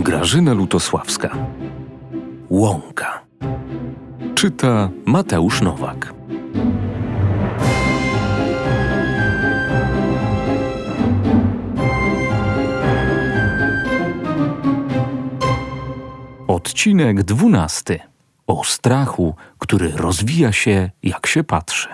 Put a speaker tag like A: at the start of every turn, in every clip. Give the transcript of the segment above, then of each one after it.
A: Grażyna Lutosławska. Łąka. Czyta Mateusz Nowak. Odcinek 12. O strachu, który rozwija się, jak się patrzy.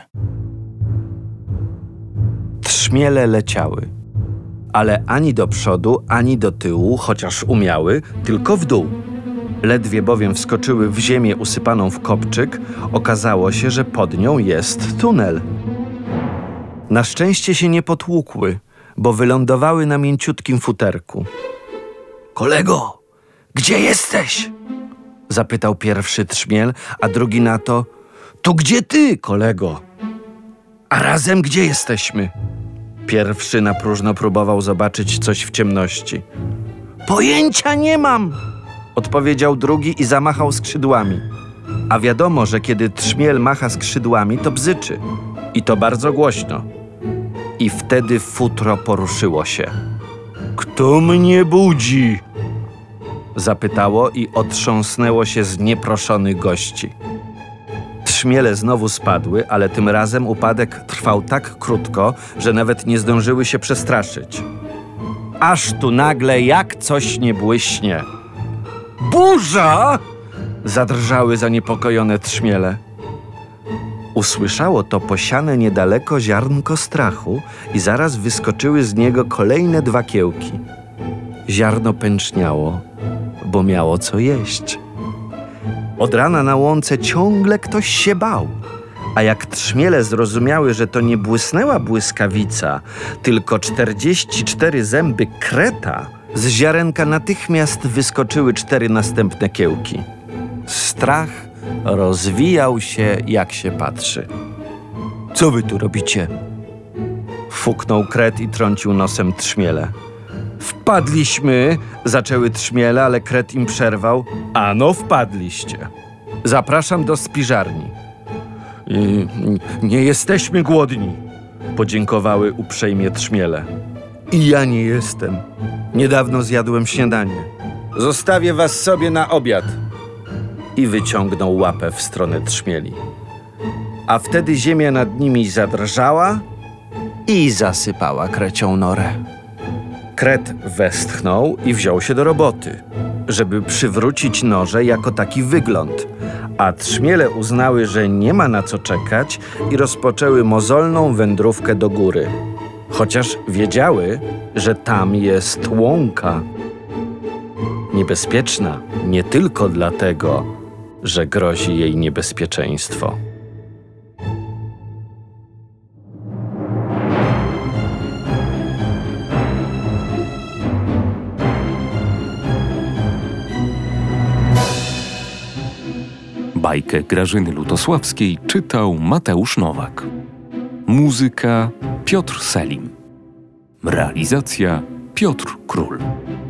B: Trzmiele leciały, ale ani do przodu, ani do tyłu, chociaż umiały, tylko w dół. Ledwie bowiem wskoczyły w ziemię usypaną w kopczyk, okazało się, że pod nią jest tunel. Na szczęście się nie potłukły, bo wylądowały na mięciutkim futerku. Kolego, gdzie jesteś? Zapytał pierwszy trzmiel, a drugi na to: to gdzie ty, kolego? A razem gdzie jesteśmy? Pierwszy na próżno próbował zobaczyć coś w ciemności. Pojęcia nie mam! Odpowiedział drugi i zamachał skrzydłami. A wiadomo, że kiedy trzmiel macha skrzydłami, to bzyczy. I to bardzo głośno. I wtedy futro poruszyło się. Kto mnie budzi? Zapytało i otrząsnęło się z nieproszonych gości. Trzmiele znowu spadły, ale tym razem upadek trwał tak krótko, że nawet nie zdążyły się przestraszyć. Aż tu nagle jak coś nie błyśnie. Burza! Zadrżały zaniepokojone trzmiele. Usłyszało to posiane niedaleko ziarnko strachu i zaraz wyskoczyły z niego kolejne dwa kiełki. Ziarno pęczniało, bo miało co jeść. Od rana na łące ciągle ktoś się bał, a jak trzmiele zrozumiały, że to nie błysnęła błyskawica, tylko 44 zęby kreta, z ziarenka natychmiast wyskoczyły 4 następne kiełki. Strach rozwijał się, jak się patrzy. Co wy tu robicie? Fuknął kret i trącił nosem trzmiele. Wpadliśmy, zaczęły trzmiele, ale kret im przerwał. Ano wpadliście. Zapraszam do spiżarni. Nie jesteśmy głodni, podziękowały uprzejmie trzmiele. I ja nie jestem. Niedawno zjadłem śniadanie. Zostawię was sobie na obiad. I wyciągnął łapę w stronę trzmieli. A wtedy ziemia nad nimi zadrżała i zasypała krecią norę. Kret westchnął i wziął się do roboty, żeby przywrócić norze jako taki wygląd, a trzmiele uznały, że nie ma na co czekać i rozpoczęły mozolną wędrówkę do góry, chociaż wiedziały, że tam jest łąka. Niebezpieczna nie tylko dlatego, że grozi jej niebezpieczeństwo.
A: Bajkę Grażyny Lutosławskiej czytał Mateusz Nowak. Muzyka Piotr Selim. Realizacja Piotr Król.